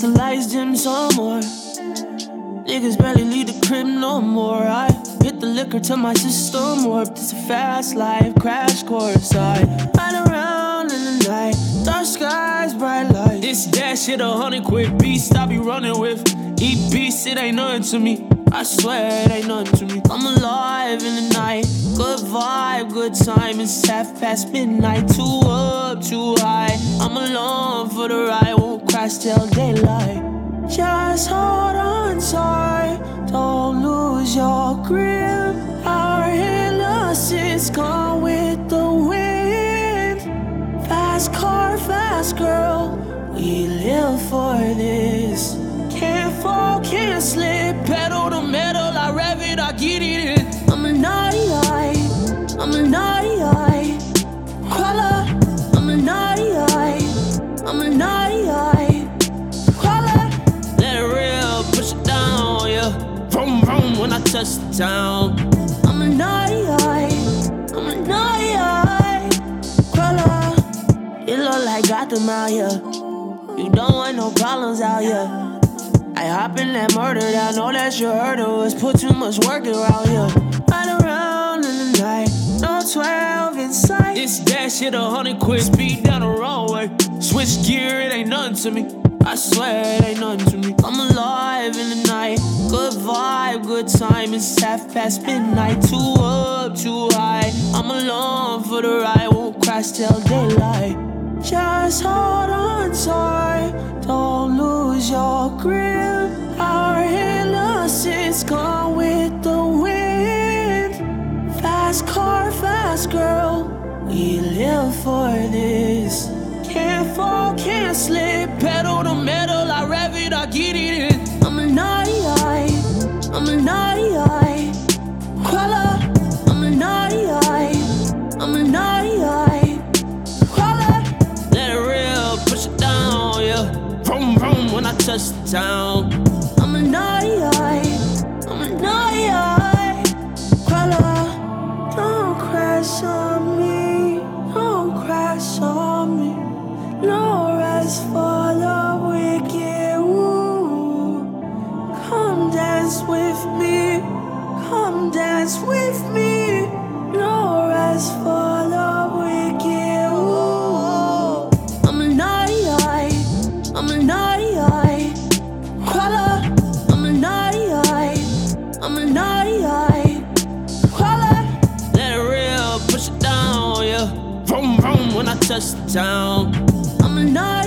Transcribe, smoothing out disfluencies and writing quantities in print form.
the lights dim some more. Niggas barely leave the crib no more. I hit the liquor till my system warped. It's a fast life, crash course. I ride around in the night, dark skies, bright lights. This that shit 100 quick beast I be running with. Eat beast, it ain't nothing to me. I swear it ain't nothing to me. I'm alive in the night, good vibe, good time. It's midnight, too up, too high. I'm alone for the ride, won't crash till daylight. Just hold on tight, don't lose your grip. Our innocence gone with the wind. Fast car, fast girl, we live for this. Can't fall, can't slip, pedal to metal, I rev it, I get it in. I'm a naughty eye, I'm a naughty eye. Crawler, I'm a naughty eye, I'm a naughty eye. Crawler, let it real, push it down, yeah. Vroom, vroom, when I touch the town. I'm a naughty eye, I'm a naughty eye. Crawler, you look like Gotham out here. You don't want no problems out here. I hop in that murder, I know that you heard of us. Put too much work around here. Ride around in the night, no 12 in sight. This that shit 100 quick, speed down the roadway. Switch gear, it ain't nothing to me. I swear it ain't nothing to me. I'm alive in the night, good vibe, good time. It's midnight, too up, too high. I'm alone for the ride, won't crash till daylight. Just hold on tight, don't lose your grip. Our innocence gone with the wind. Fast car, fast girl, we live for this. Can't fall, can't slip, pedal to metal, I rev it, I get it in. I'm a naughty eye, I'm a naughty eye. Crawler, I'm a naughty eye, I'm a naughty eye. Vroom, vroom, when I touch the town. I'm a naughty eye, I'm a naughty eye. Crawler, don't crash on me, don't crash on me. No rest for the wicked. Ooh. Come dance with me, come dance with me. No rest for the wicked. Ooh. I'm a naughty eye, I'm a naughty eye. Crawler, I'm a naughty eye, I'm a naughty eye. Crawler, let it real, push it down, yeah. Vroom, vroom, when I touch the town. I'm a naughty